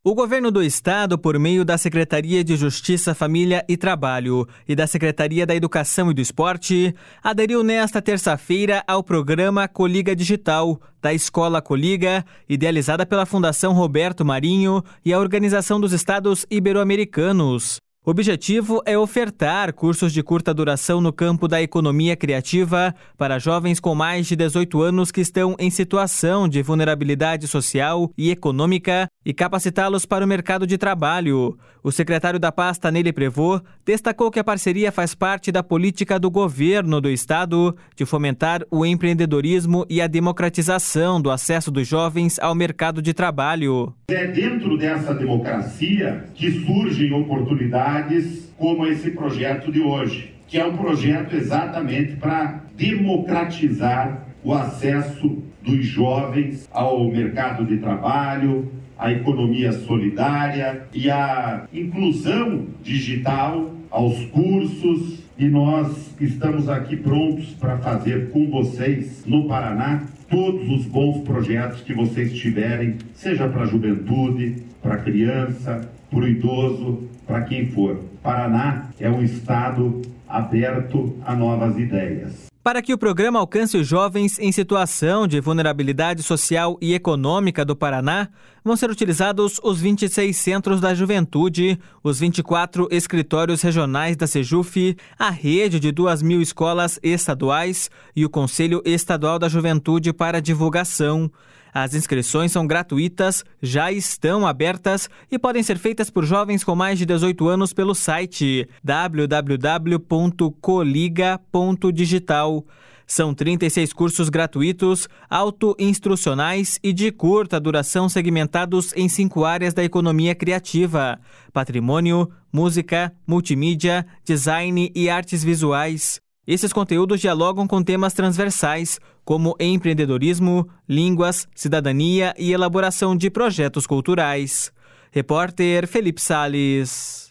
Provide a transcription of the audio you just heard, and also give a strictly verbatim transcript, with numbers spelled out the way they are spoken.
O governo do estado, por meio da Secretaria de Justiça, Família e Trabalho e da Secretaria da Educação e do Esporte, aderiu nesta terça-feira ao programa Coliga Digital, da Escola Coliga, idealizada pela Fundação Roberto Marinho e a Organização dos Estados Ibero-Americanos. O objetivo é ofertar cursos de curta duração no campo da economia criativa para jovens com mais de dezoito anos que estão em situação de vulnerabilidade social e econômica e capacitá-los para o mercado de trabalho. O secretário da pasta, Nele Prevô, destacou que a parceria faz parte da política do governo do estado de fomentar o empreendedorismo e a democratização do acesso dos jovens ao mercado de trabalho. É dentro dessa democracia que surgem oportunidades como esse projeto de hoje, que é um projeto exatamente para democratizar o acesso dos jovens ao mercado de trabalho, à economia solidária e à inclusão digital, aos cursos. E nós estamos aqui prontos para fazer com vocês, no Paraná, todos os bons projetos que vocês tiverem, seja para a juventude, para a criança, para o idoso, para quem for. Paraná é um estado aberto a novas ideias. Para que o programa alcance os jovens em situação de vulnerabilidade social e econômica do Paraná, vão ser utilizados os vinte e seis Centros da Juventude, os vinte e quatro escritórios regionais da Sejuf, a rede de duas mil escolas estaduais e o Conselho Estadual da Juventude para divulgação. As inscrições são gratuitas, já estão abertas e podem ser feitas por jovens com mais de dezoito anos pelo site w w w ponto coliga ponto digital. São trinta e seis cursos gratuitos, autoinstrucionais e de curta duração segmentados em cinco áreas da economia criativa: patrimônio, música, multimídia, design e artes visuais. Esses conteúdos dialogam com temas transversais, como empreendedorismo, línguas, cidadania e elaboração de projetos culturais. Repórter Felipe Salles.